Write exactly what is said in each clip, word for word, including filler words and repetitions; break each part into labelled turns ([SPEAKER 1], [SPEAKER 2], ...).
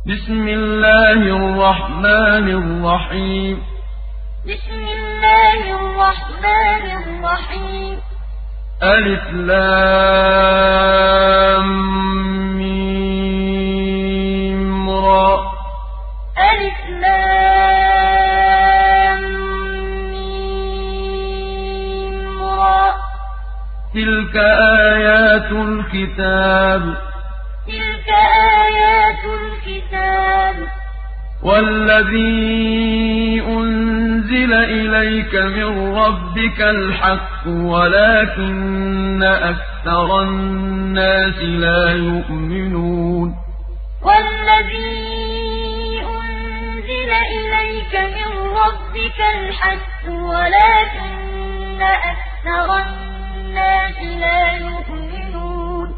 [SPEAKER 1] بسم الله الرحمن الرحيم
[SPEAKER 2] بسم الله الرحمن الرحيم
[SPEAKER 1] ألف لام ميم را
[SPEAKER 2] ألف لام ميم را
[SPEAKER 1] تلك آيات الكتاب
[SPEAKER 2] تلك آيات الكتاب
[SPEAKER 1] والذي أنزل إليك من ربك الحق ولكن أكثر الناس لا يؤمنون
[SPEAKER 2] والذي أنزل إليك من ربك الحق ولكن أكثر الناس لا يؤمنون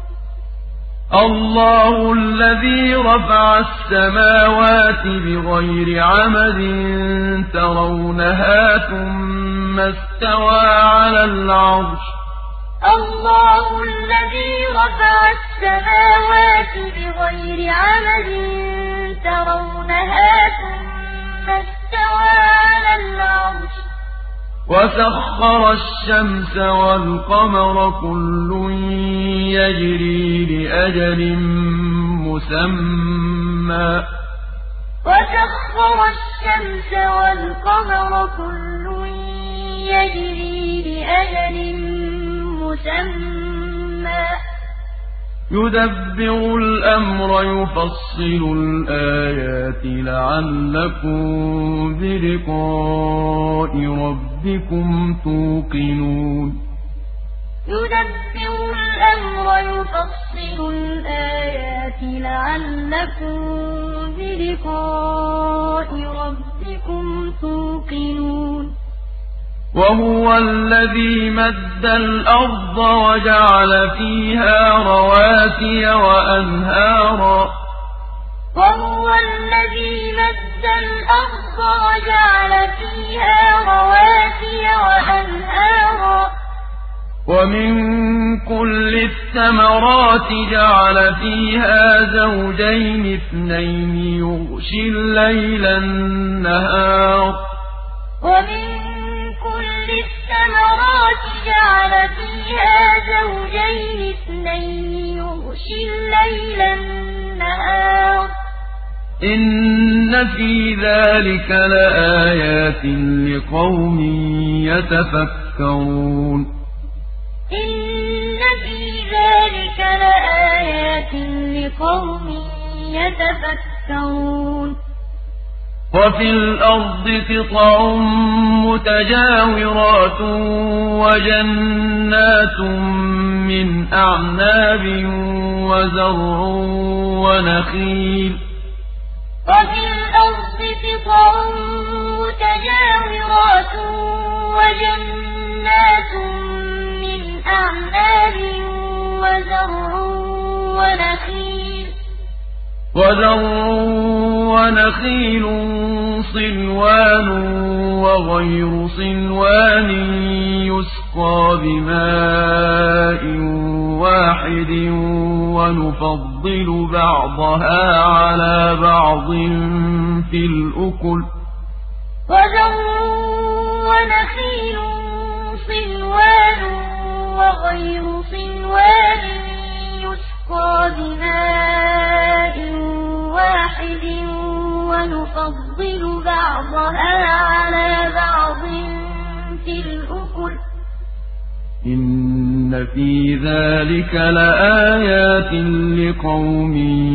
[SPEAKER 1] الله الذي رفع السماوات بغير عمد ترونها ثم استوى على العرش
[SPEAKER 2] الله الذي رفع السماوات بغير عمد ترونها ثم استوى على العرش
[SPEAKER 1] وسخر الشمس والقمر كل يجري لأجل مسمى
[SPEAKER 2] وسخر الشمس والقمر كل يجري لأجل مسمى
[SPEAKER 1] يدبر الأمر يفصل الآيات لعلكم بلقاء ربكم توقنون
[SPEAKER 2] يدبر الأمر يفصل الآيات لعلكم بلقاء ربكم توقنون
[SPEAKER 1] وهو الذي مد الأرض وجعل فيها رواسي وأنهارا
[SPEAKER 2] وهو الذي مد الأرض وجعل فيها رواسي وأنهارا
[SPEAKER 1] ومن كل الثمرات جعل فيها زوجين اثنين يغشي الليل النهار
[SPEAKER 2] ومن كل الثمرات جعل فيها زوجين اثنين يغشي الليل النهار
[SPEAKER 1] إن في ذلك لآيات لقوم يتفكرون
[SPEAKER 2] إن في ذلك لآيات لقوم يتفكرون
[SPEAKER 1] وفي الأرض قطع متجاورات وجنات من أعناب وزرع ونخيل
[SPEAKER 2] وفي الأرض قطع متجاورات وجنات من أعناب وزرع ونخيل
[SPEAKER 1] وزرع ونخيل صنوان وغير صنوان يسقى بماء واحد ونفضل بعضها على بعض في الأكل
[SPEAKER 2] وزرع ونخيل صنوان وغير صنوان يسقى بماء واحد ونفضل بعضها على بعض في الأكل
[SPEAKER 1] إن في ذلك لآيات لقوم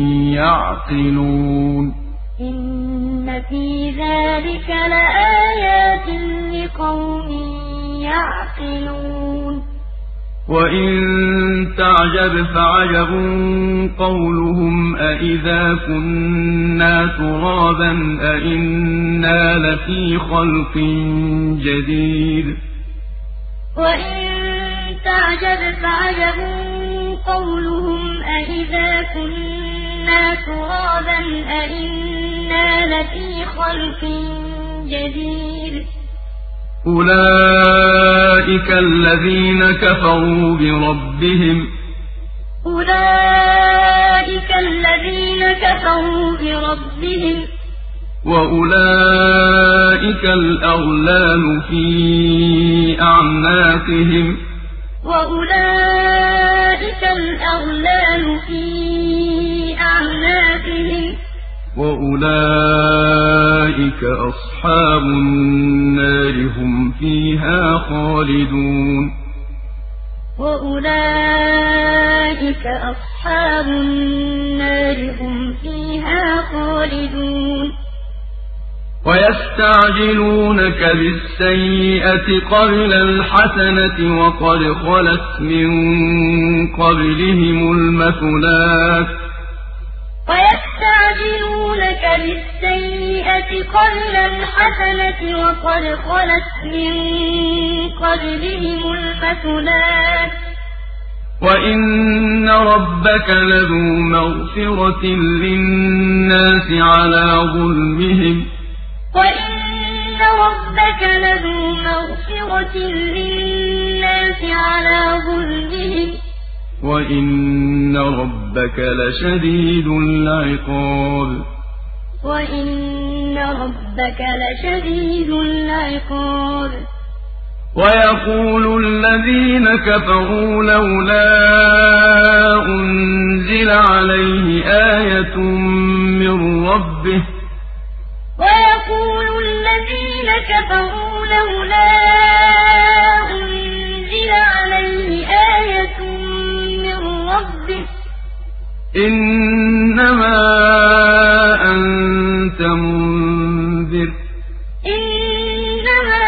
[SPEAKER 1] يعقلون
[SPEAKER 2] إن في ذلك لآيات لقوم يعقلون
[SPEAKER 1] وإن تعجب فعجب قولهم أإذا كنا ترابا أإنا لفي خلق جديد
[SPEAKER 2] وإن تعجب فعجب قولهم أإذا كنا ترابا أإنا لفي خلق جديد
[SPEAKER 1] أولئك الذين كفروا بربهم
[SPEAKER 2] أولئك أولئك الذين كفروا بربهم
[SPEAKER 1] وأولئك الأغلال في أعناقهم
[SPEAKER 2] وأولئك الأغلال في أعناقهم
[SPEAKER 1] وأولئك أصحاب النار هم فيها خالدون
[SPEAKER 2] وأولئك أصحاب النار هم فيها خالدون
[SPEAKER 1] ويستعجلونك بالسيئة قبل الحسنة وقد خلت من قبلهم المثلات
[SPEAKER 2] ويستعجلونك بالسيئة قبل الحسنة وقد خلت من قبلهم المثلات
[SPEAKER 1] وإن ربك لذو مغفرة للناس على ظلمهم
[SPEAKER 2] وإن ربك لذو مغفرة للناس على ظلمهم
[SPEAKER 1] وإن ربك لشديد العقاب
[SPEAKER 2] وإن ربك لشديد العقاب
[SPEAKER 1] ويقول الذين كفروا لولا أنزل عليه آية من ربه
[SPEAKER 2] ويقول الذين كفروا لولا أنزل عليه آية من ربه
[SPEAKER 1] إنما أنت منذر
[SPEAKER 2] إنما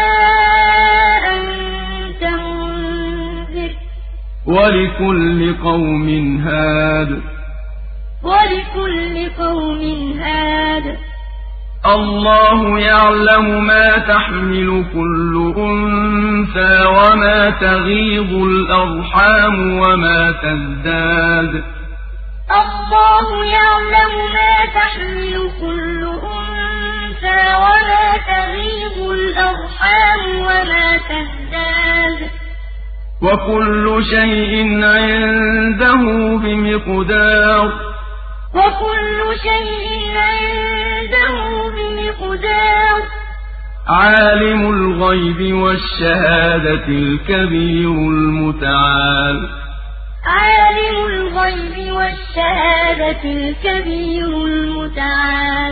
[SPEAKER 2] أنت منذر
[SPEAKER 1] ولكل قوم هاد
[SPEAKER 2] ولكل قوم هاد
[SPEAKER 1] الله يعلم ما تحمل كل أنثى وما تغيض الأرحام وما تزداد
[SPEAKER 2] الله يعلم ما تحمل كل أنثى وما تغيض الأرحام وما تزداد
[SPEAKER 1] وكل شيء عنده بمقدار
[SPEAKER 2] وكل شيء عنده بمقدار
[SPEAKER 1] عالم الغيب والشهادة الكبير المتعال
[SPEAKER 2] عالم الغيب والشهادة الكبير المتعال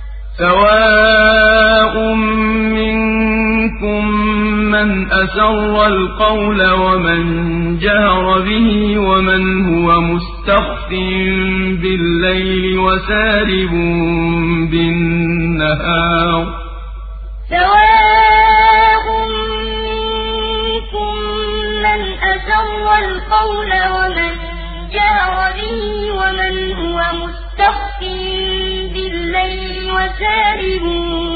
[SPEAKER 1] سواء منكم من أسر القول ومن جهر به ومن هو مستخف بالليل وسارب بالنهار
[SPEAKER 2] سواء منكم من أسر القول ومن جهر به ومن هو مستخف بالليل وسارب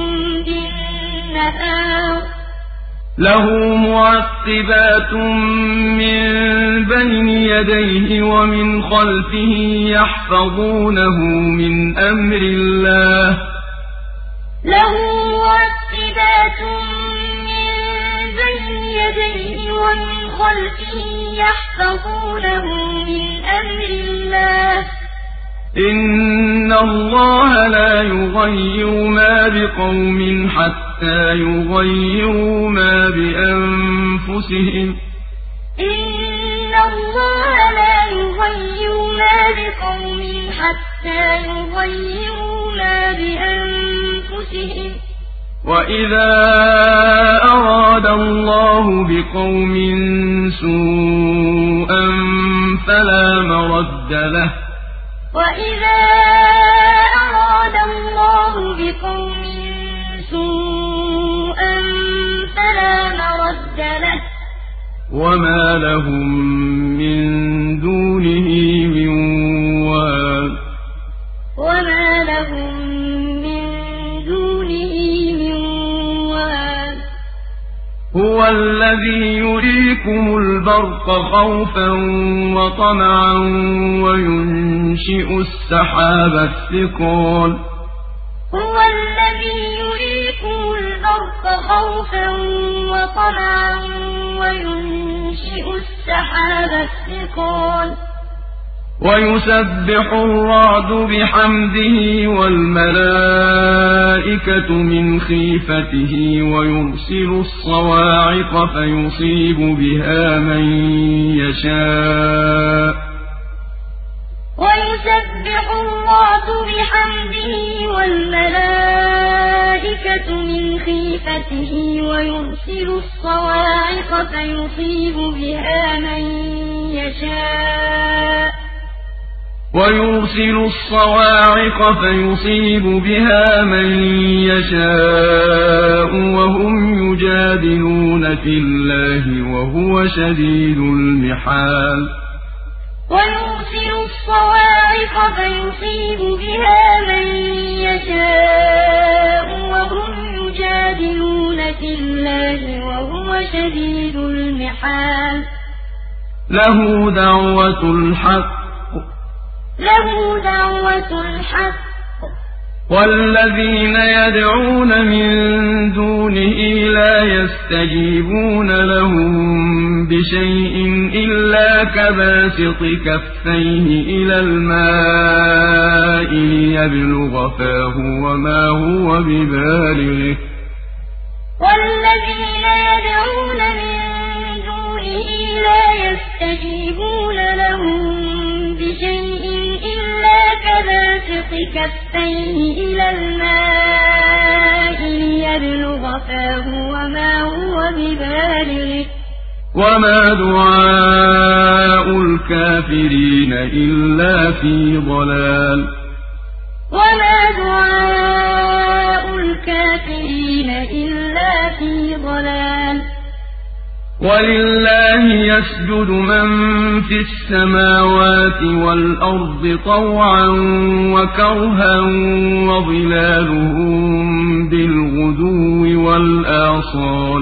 [SPEAKER 2] بالنهار
[SPEAKER 1] له معقبات من بين يديه ومن خلفه يحفظونه من أمر الله
[SPEAKER 2] له معقبات من بين يديه ومن خلفه يحفظونه من أمر الله
[SPEAKER 1] إن الله لا يغير ما بقوم حتى يغيروا ما بأنفسهم
[SPEAKER 2] إن الله لا يغير ما بقوم حتى يغيروا ما بأنفسهم
[SPEAKER 1] وإذا أراد الله بقوم سوءا فلا مرد له
[SPEAKER 2] وإذا أراد الله بقوم سوءا فلا مرد له
[SPEAKER 1] وما لهم من دونه من وال
[SPEAKER 2] وما لهم من دونه من وال
[SPEAKER 1] هو الذي يريكم البرق خوفا وطمعا وينشئ السحاب الثقال
[SPEAKER 2] هو الذي يريكم البرق خوفا وطمعا وينشئ السحاب الثقال
[SPEAKER 1] ويسبح الرعد بحمده والملائكة من خيفته ويرسل الصواعق فيصيب بها من يشاء
[SPEAKER 2] ويسبح الرعد بحمده والملائكة من خيفته ويرسل الصواعق فيصيب بها من يشاء
[SPEAKER 1] ويرسل الصواعق فيصيب بها من يشاء وهم يجادلون في الله وهو شديد المحال
[SPEAKER 2] ويرسل الصواعق فيصيب بها من يشاء وهم يجادلون في الله وهو شديد المحال
[SPEAKER 1] له دعوة الحق
[SPEAKER 2] له دعوة الحق
[SPEAKER 1] والذين يدعون من دونه لا يستجيبون لهم بشيء إلا كباسط كفيه إلى الماء ليبلغ فاه وما هو ببالغه
[SPEAKER 2] والذين يدعون من دونه لا يستجيبون لهم بشيء إلا كباسط كفيه إلى الماء ليبلغ فاه وما هو ببالغه
[SPEAKER 1] وما دعاء الكافرين إلا في ضلال
[SPEAKER 2] وما دعاء الكافرين إلا في ضلال
[SPEAKER 1] ولله يسجد من في السماوات والأرض طوعا وكرها وظلالهم بالغدو والآصال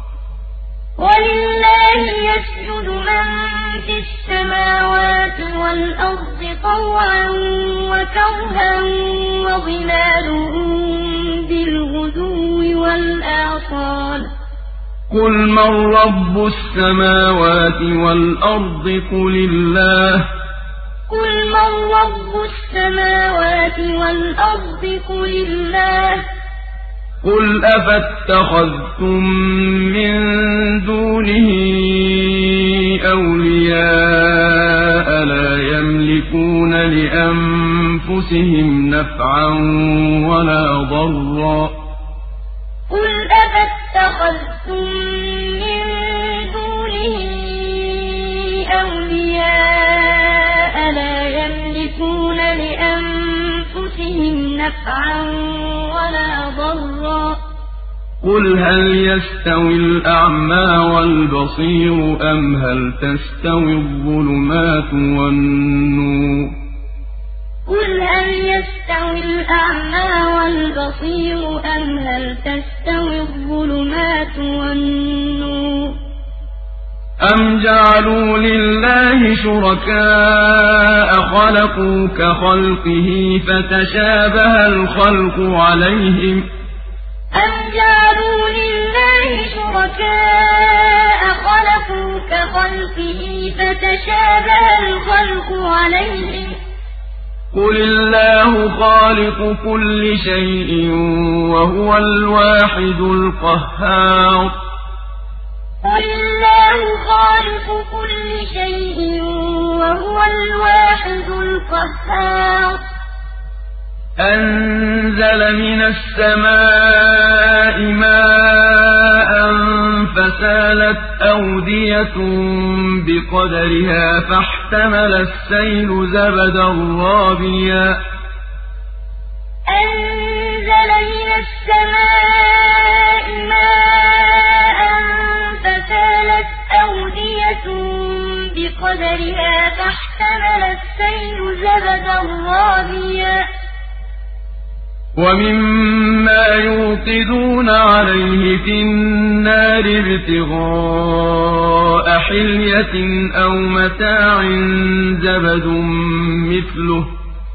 [SPEAKER 2] ولله يسجد من في السماوات والأرض طوعا وكرها وظلالهم بالغدو والآصال
[SPEAKER 1] قل من رب السماوات والأرض قل الله
[SPEAKER 2] قل من رب السماوات والأرض قل الله
[SPEAKER 1] قل أفاتخذتم من دونه أولياء لا يملكون لأنفسهم نفعا ولا ضرا
[SPEAKER 2] قل أفاتخذتم من دونه أولياء لا يملكون لأنفسهم نفعا ولا ضرا
[SPEAKER 1] قل هل يستوي الأعمى والبصير أم هل تستوي الظلمات والنور
[SPEAKER 2] قل هل يستوي الأعمى والبصير أم هل تستوي الظلمات والنور
[SPEAKER 1] أم جعلوا لله شركاء خلقوا كخلقه فتشابه الخلق عليهم
[SPEAKER 2] أم جعلوا لله شركاء خلقوا كخلقه فتشابه الخلق عليهم
[SPEAKER 1] قل الله خالق كل شيء وهو الواحد القهار
[SPEAKER 2] قل الله خالق كل شيء وهو الواحد القهار
[SPEAKER 1] أنزل من السماء ماء فسالت أودية بقدرها فاحتمل السيل زبدا رابيا
[SPEAKER 2] أنزل من السماء ماء فسالت أودية بقدرها فاحتمل السيل زبدا رابيا
[SPEAKER 1] ومما يوقدون عليه في النار ابتغاء حلية أو متاع زبد مثله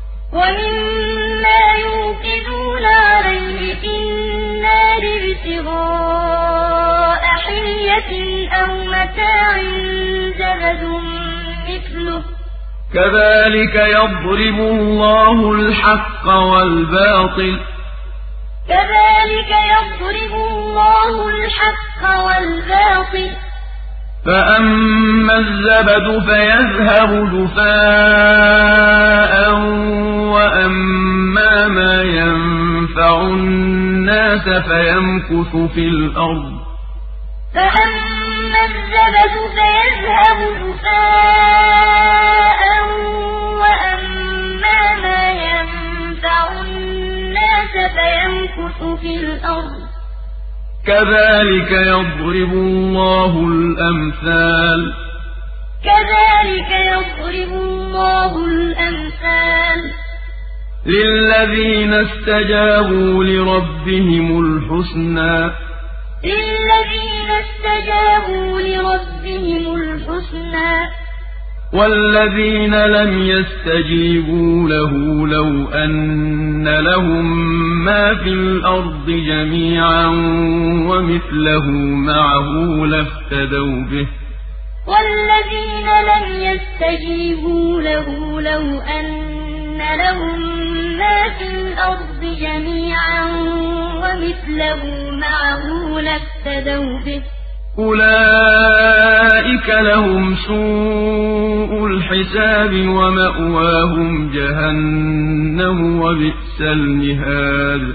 [SPEAKER 2] ومما يوقدون عليه في النار ابتغاء حلية أو متاع زبد مثله
[SPEAKER 1] كذلك يضرب الله الحق والباطل
[SPEAKER 2] كذلك يضرب الله الحق والباطل
[SPEAKER 1] فأما الزبد فيذهب جفاء وأما ما ينفع الناس فيمكث في الأرض
[SPEAKER 2] فأما الزبد فيذهب جفاء وأما ما ينفع الناس فيمكث في الأرض
[SPEAKER 1] كذلك يضرب الله الأمثال
[SPEAKER 2] كذلك يضرب الله الأمثال
[SPEAKER 1] للذين استجابوا لربهم الحسنى
[SPEAKER 2] للذين استجابوا لربهم الحسنى
[SPEAKER 1] والذين لم يستجيبوا له لو أن لهم ما في الأرض جميعا ومثله معه لافتدوا به
[SPEAKER 2] والذين لم يستجيبوا له لو أن لهم ما في الأرض جميعا ومثله معه لافتدوا به
[SPEAKER 1] أولئك لهم سوء الحساب ومأواهم جهنم وبئس المهاد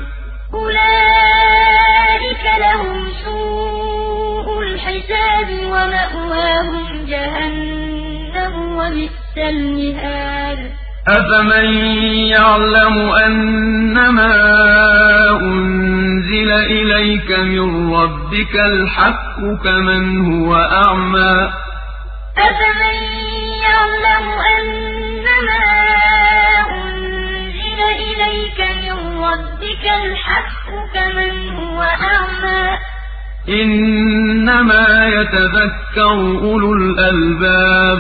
[SPEAKER 2] أولئك لهم سوء الحساب ومأواهم جهنم وبئس المهاد
[SPEAKER 1] أفمن يعلم أنما أنزل إليك من ربك الحق كمن هو أعمى
[SPEAKER 2] أفمن يعلم أنما أنزل إليك من ربك الحق كمن هو أعمى
[SPEAKER 1] إنما يتذكر أولو الألباب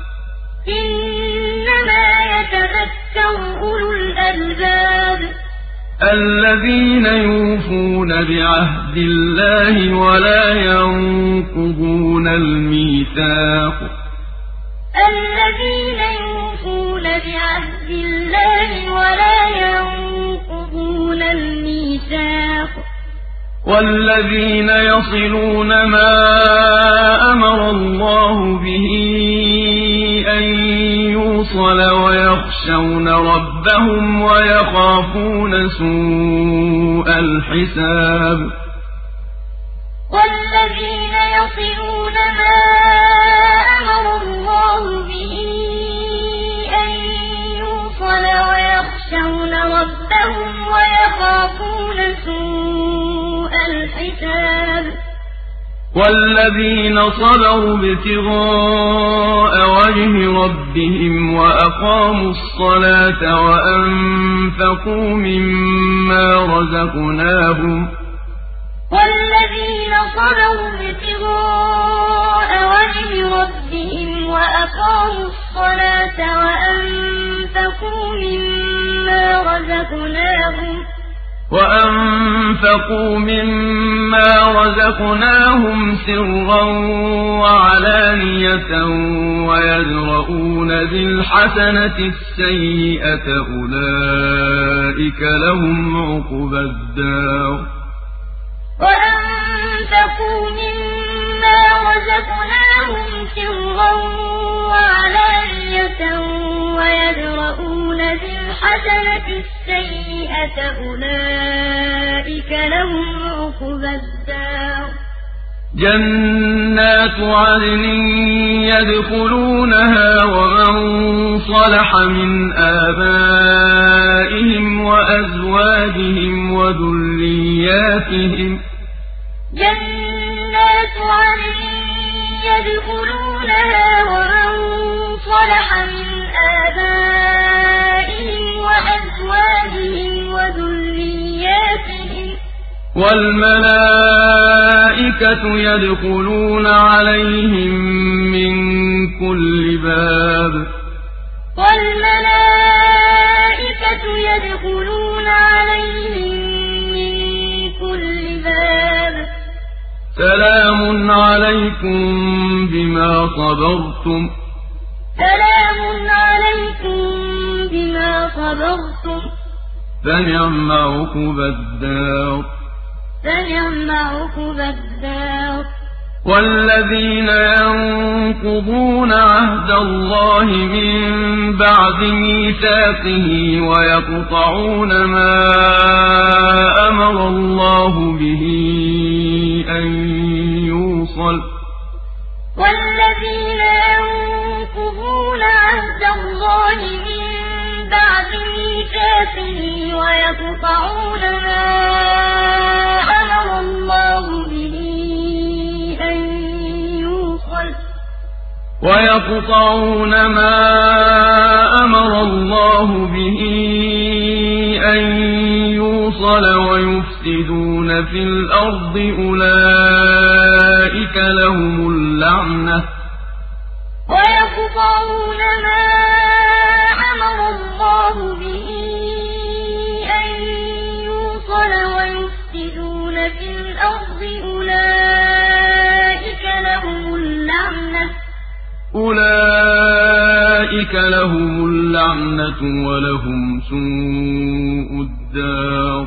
[SPEAKER 2] إنما يتذكر أولو الألباب
[SPEAKER 1] الذين يوفون بعهد الله ولا ينقضون الميثاق
[SPEAKER 2] الذين يوفون بعهد الله ولا ينقضون الميثاق
[SPEAKER 1] والذين يصلون ما أمر الله به أن يوصل ويخشون ربهم ويخافون سوء الحساب
[SPEAKER 2] والذين يصلون ما أمر الله به أن يوصل ويخشون ربهم ويخافون سوء الحساب
[SPEAKER 1] والذين صبروا ابتغاء وجه ربهم وأقاموا الصلاة وأنفقوا مما رزقناهم
[SPEAKER 2] والذين صبروا ابتغاء وجه ربهم وأقاموا الصلاة وأنفقوا مما رزقناهم
[SPEAKER 1] وأنفقوا مما رزقناهم سرا وعلانية ويدرؤون بالحسنة السيئة أولئك لهم عقبى الدار
[SPEAKER 2] وأنفقوا مما رزقناهم سرا وعلانية ويدرؤون بالحسنة السيئة أولئك لهم عقبى الدار
[SPEAKER 1] جنات عدن يدخلونها ومن صلح من آبائهم وأزواجهم وذرياتهم
[SPEAKER 2] جنات عدن يدخلونها ومن صلح من آبائهم وأزواجهم وذرياتهم
[SPEAKER 1] والملائكة يدخلون عليهم من كل باب
[SPEAKER 2] والملائكة يدخلون عليهم من كل باب
[SPEAKER 1] سلام عليكم بما صبرتم
[SPEAKER 2] سلام عليكم عليكم بما صبرتم
[SPEAKER 1] فنعم عقبى الدار
[SPEAKER 2] فنعم عقبى الدار
[SPEAKER 1] والذين ينقضون عهد الله من بعد ميثاقه ويقطعون ما أمر الله به أن يوصل
[SPEAKER 2] والذين ينقضون عهد الله من بعد ميثاقه ويقطعون ما أمر الله به أن يوصل
[SPEAKER 1] ويقطعون ما أمر الله به أن يوصل ويفسدون في الأرض أولئك لهم اللعنة
[SPEAKER 2] ويقطعون ما أمر الله به أن يوصل ويفسدون في الأرض أولئك لهم اللعنة
[SPEAKER 1] أولئك لهم اللعنة ولهم سوء الدار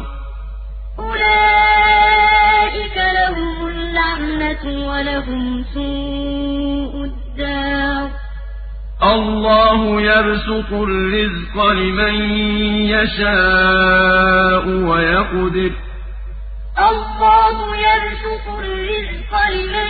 [SPEAKER 2] أولئك لهم اللعنة ولهم سوء الدار
[SPEAKER 1] الله يبسط الرزق لمن يشاء ويقدر
[SPEAKER 2] الله يبسط الرزق لمن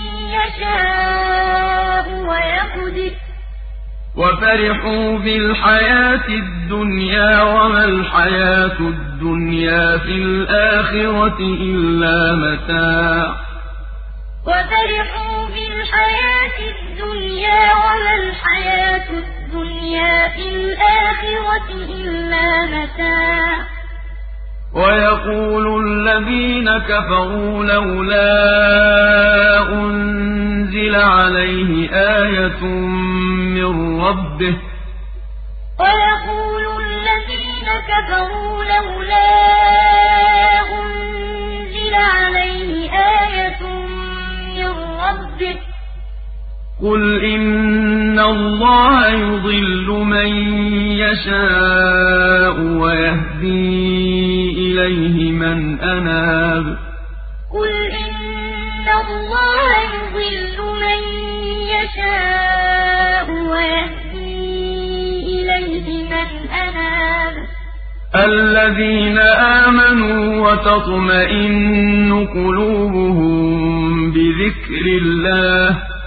[SPEAKER 2] يشاء ويقدر
[SPEAKER 1] وفرحوا بالحياة الدنيا وما الحياة الدنيا في الآخرة إلا متاع
[SPEAKER 2] وفرحوا بالحياة الدنيا وما الحياة الدنيا في الآخرة إلا متاع
[SPEAKER 1] ويقول الذين كفروا لولا أنزل عليه آية من ربه
[SPEAKER 2] ويقول الذين كفروا لولا أنزل عليه آية من ربه
[SPEAKER 1] قل إن الله يضل من يشاء ويهدي إليه من أناب
[SPEAKER 2] قل إن الله يضل من يشاء ويهدي إليه من أناب
[SPEAKER 1] الذين آمنوا وتطمئن قلوبهم بذكر الله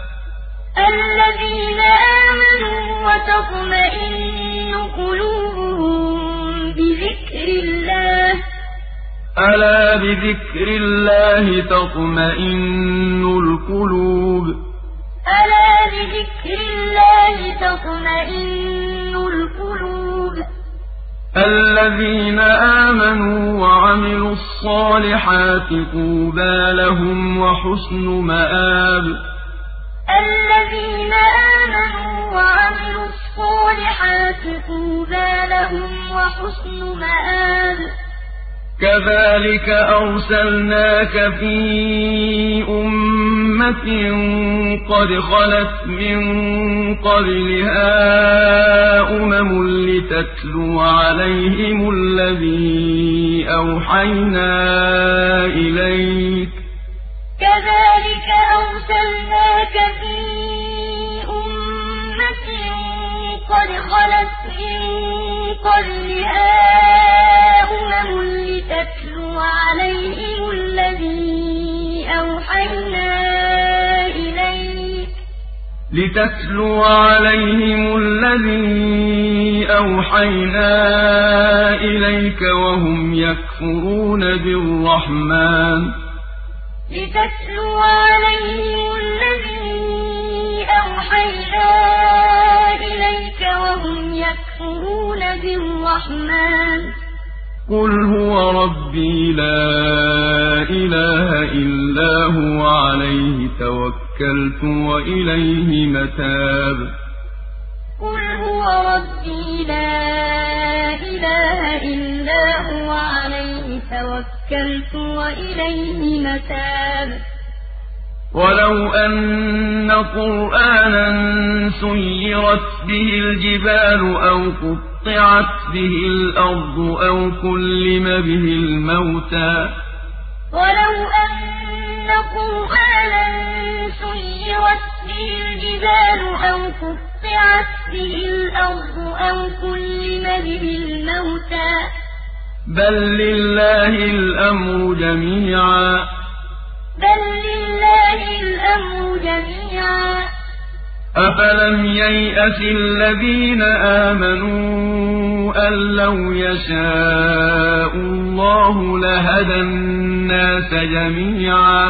[SPEAKER 2] الذين آمنوا وتطمئن قلوبهم بذكر الله
[SPEAKER 1] ألا بذكر الله تطمئن القلوب
[SPEAKER 2] ألا بذكر الله تطمئن القلوب
[SPEAKER 1] الذين آمنوا وعملوا الصالحات طوبى لهم وحسن مآب
[SPEAKER 2] الذين آمنوا وعملوا الصالحات طوبى لهم وحسن مآب
[SPEAKER 1] كذلك أرسلناك في أمة قد خلت من قبلها أمم لتتلو عليهم الذي أوحينا إليك
[SPEAKER 2] كذلك أرسلناك في أمة قد خلت من قبلها أمم لتتلو عليهم الذي أوحينا إليك
[SPEAKER 1] لتتلو عليهم الذي أوحينا إليك وهم يكفرون بالرحمن
[SPEAKER 2] لتتلو عليهم الذي أوحينا إليك وهم يكفرون بالرحمن
[SPEAKER 1] قل هو ربي لا إله إلا هو عليه توكلت وإليه متاب
[SPEAKER 2] قل هو ربي لا إله إلا هو عليه توكلت وإليه متاب
[SPEAKER 1] ولو أن قرآنا سيرت به الجبال أو قطعت به الأرض أو كلم به الموتى
[SPEAKER 2] ولو أن قرآنا سيرت به الجبال أو قطعت به الأرض أو كلم به الموتى
[SPEAKER 1] بل لله الأمر جميعا
[SPEAKER 2] بل لله الأمر جميعا
[SPEAKER 1] أفلم ييأس الذين آمنوا أن لو يشاء الله لهدى الناس جميعا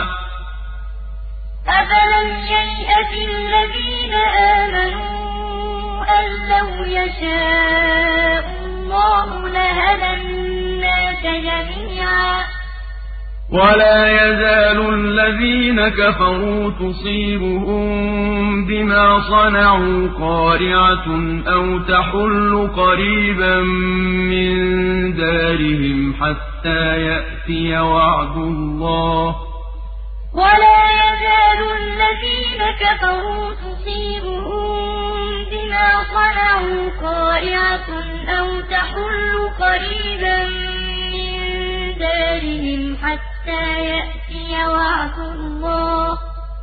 [SPEAKER 2] أفلم ييأس الذين آمنوا أن لو يشاء الله لهدى الناس جميعا
[SPEAKER 1] ولا يزال الذين كفروا تصيبهم بما صنعوا قارعة أو تحل قريبا من دارهم حتى يأتي وعد الله
[SPEAKER 2] ولا يزال الذين كفروا تصيبهم بما صنعوا قارعة أو تحل قريبا من دارهم حتى يأتي وعد الله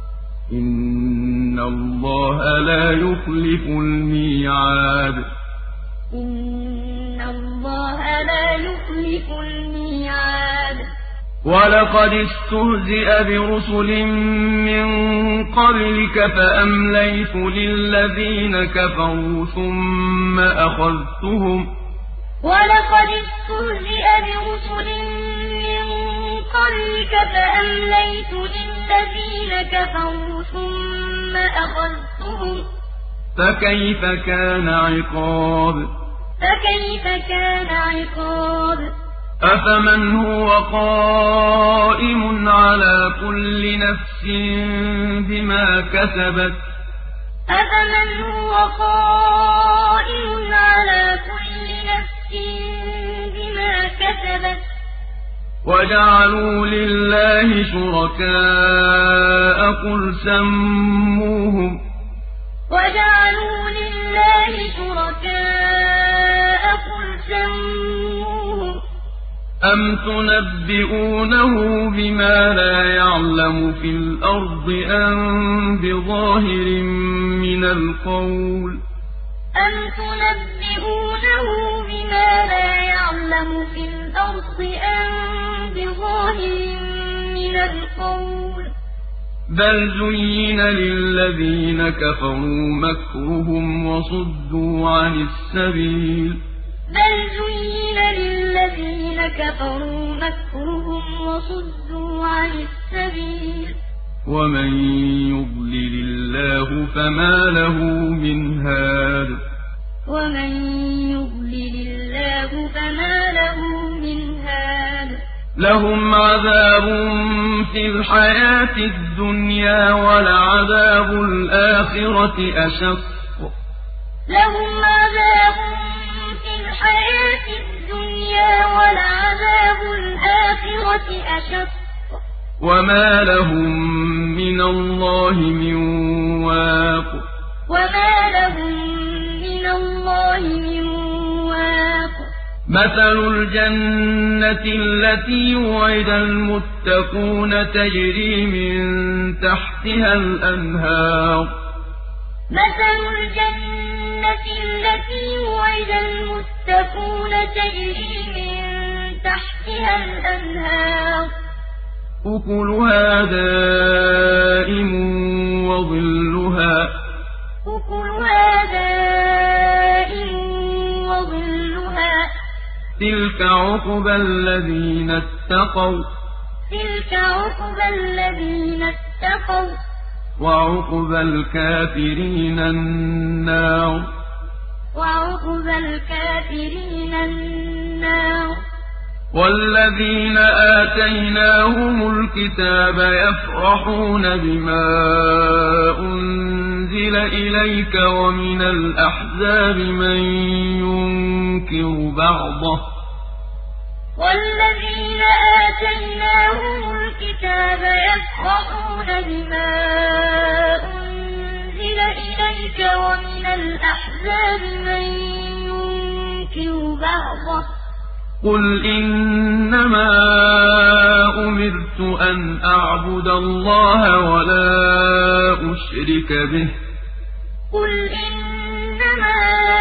[SPEAKER 1] إن الله لا يخلف الميعاد
[SPEAKER 2] إن الله لا يخلف الميعاد
[SPEAKER 1] ولقد استهزئ برسل من قبلك فأمليت للذين كفروا ثم أخذتهم
[SPEAKER 2] ولقد استهزئ برسل من قبلك فأمليت للذين كفروا ثم أخذتهم
[SPEAKER 1] فكيف كان عقاب
[SPEAKER 2] فكيف كان عقاب
[SPEAKER 1] أفمن هو قائم على كل نفس بما كسبت
[SPEAKER 2] أفمن هو قائم على كل نفس بما كسبت
[SPEAKER 1] وجعلوا لله شركاء قل سموهم
[SPEAKER 2] وجعلوا لله شركاء قل سموهم
[SPEAKER 1] أم تنبئونه بما لا يعلم في الأرض أم بظاهر من القول
[SPEAKER 2] أم تنبئونه بما لا يعلم في الأرض أم بظاهر من القول
[SPEAKER 1] بل زين للذين كفروا مكرهم وصدوا عن السبيل
[SPEAKER 2] بل زين للذين كفروا مكرهم وصدوا عن السبيل
[SPEAKER 1] ومن يضلل الله فما له من هاد
[SPEAKER 2] ومن يضلل الله فما له من هاد
[SPEAKER 1] لهم عذاب في الحياة الدنيا ولعذاب الآخرة أشق
[SPEAKER 2] لهم عذاب في الحياة الدنيا ولعذاب الآخرة أشق
[SPEAKER 1] وما لهم من الله من واق
[SPEAKER 2] وما لهم من الله من واق
[SPEAKER 1] مثل الجنة التي وعد المتقون تجري من تحتها الأنهار
[SPEAKER 2] مثل الجنة التي وعد المتقون تجري من تحتها الأنهار
[SPEAKER 1] أكلها دائم وظلها
[SPEAKER 2] أكلها دائم وظلها
[SPEAKER 1] تلك عقبى الذين اتقوا
[SPEAKER 2] تلك عقبى الذين اتقوا
[SPEAKER 1] وعقبى الكافرين النار
[SPEAKER 2] وعقبى الكافرين النار
[SPEAKER 1] والذين آتيناهم الكتاب يفرحون بما أنزل إليك ومن الأحزاب من ينكر بعضه
[SPEAKER 2] والذين آتيناهم الكتاب يفرحون بما أنزل إليك ومن الأحزاب من ينكر بعضه
[SPEAKER 1] قل إنما أمرت أن أعبد الله ولا أشرك به
[SPEAKER 2] قل إنما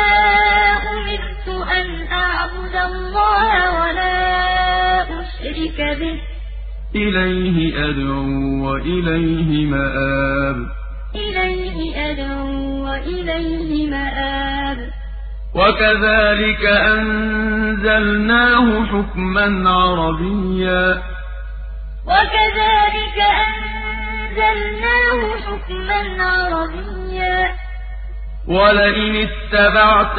[SPEAKER 2] أمرت أن أعبد الله ولا أشرك به
[SPEAKER 1] إليه أدعو وإليه مآب
[SPEAKER 2] إليه أدعو وإليه مآب
[SPEAKER 1] وكذلك أنزلناه حكما عربيا
[SPEAKER 2] وكذلك أنزلناه حكما عربيا
[SPEAKER 1] ولئن اتبعت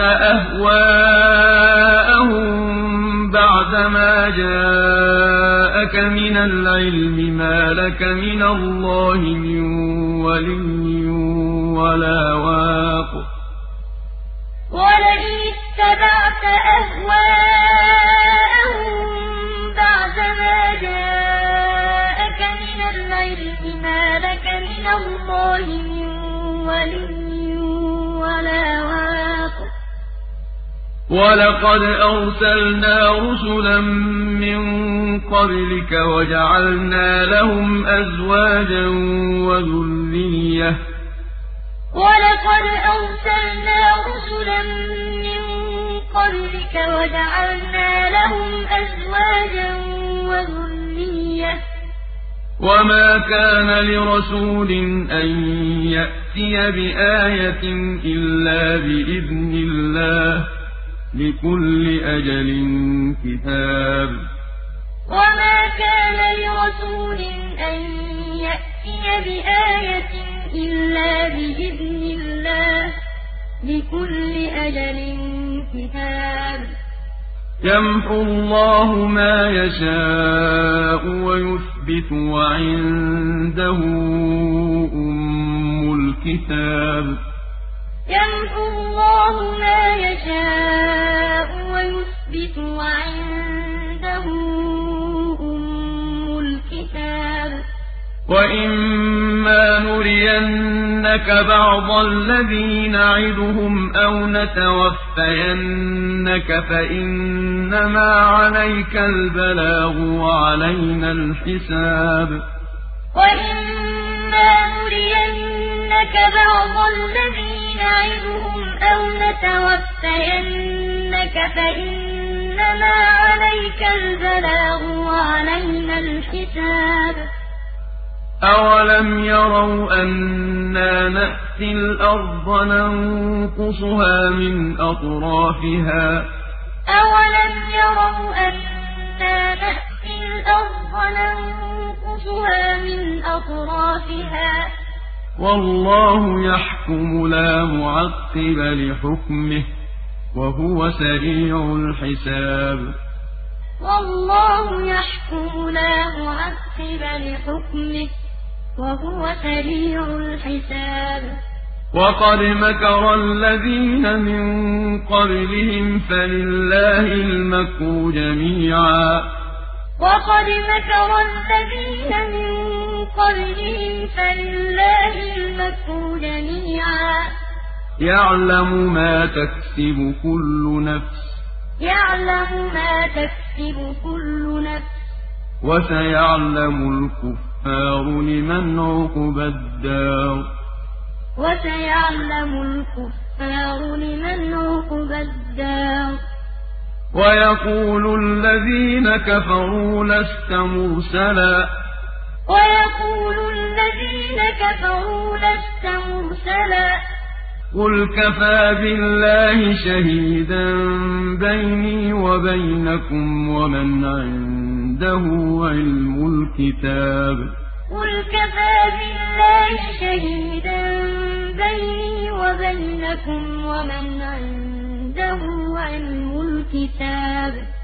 [SPEAKER 1] أهواءهم بعدما جاءك من العلم ما لك من الله من ولي ولا واق
[SPEAKER 2] ولئن اتبعت أهواءهم بعدما جاءك من العلم ما لك من الله من ولي ولا واق
[SPEAKER 1] ولقد أرسلنا رسلا من قبلك وجعلنا لهم أزواجا وذرية
[SPEAKER 2] ولقد أرسلنا رسلا من قبلك وجعلنا لهم أزواجا وذرية
[SPEAKER 1] وما كان لرسول أن يأتي بآية إلا بإذن الله لكل أجل كتاب
[SPEAKER 2] وما كان لرسول أن يأتي بآية إلا بإذن الله لكل أجل كتاب
[SPEAKER 1] يمحو الله ما يشاء ويثبت وعنده أم الكتاب
[SPEAKER 2] يمحو الله ما يشاء ويثبت وعنده أم الكتاب
[SPEAKER 1] وإما نرينك بعض الذي نعدهم أو نتوفينك فإنما عليك البلاغ وعلينا الحساب
[SPEAKER 2] وإما نرينك بعض الذي نعدهم أو نتوفينك فإنما عليك البلاغ وعلينا الحساب
[SPEAKER 1] أولم يروا أنا نأتي الأرض ننقصها من أطرافها
[SPEAKER 2] أولم يروا أنا نأتي الأرض ننقصها من أطرافها
[SPEAKER 1] والله يحكم لا معقب لحكمه وهو سريع الحساب
[SPEAKER 2] والله يحكم لا معقب لحكمه وهو سريع الحساب
[SPEAKER 1] وقد مكر الذين من قبلهم فلله المكر جميعا
[SPEAKER 2] وقد مكر الذين من قبلهم فلله المكر جميعا
[SPEAKER 1] يعلم ما تكسب كل نفس
[SPEAKER 2] يعلم ما تكسب كل نفس
[SPEAKER 1] وسيعلم الكفار لمن عقبى الدار
[SPEAKER 2] وسيعلم الكفار لمن عقبى الدار
[SPEAKER 1] ويقول الذين كفروا لست مرسلا
[SPEAKER 2] ويقول الذين كفروا لست مرسلا
[SPEAKER 1] قل كفى بالله شهيدا بيني وبينكم ومن عنده علم الكتاب
[SPEAKER 2] قل كفى بالله شهيدا بيني وبينكم ومن عنده علم الكتاب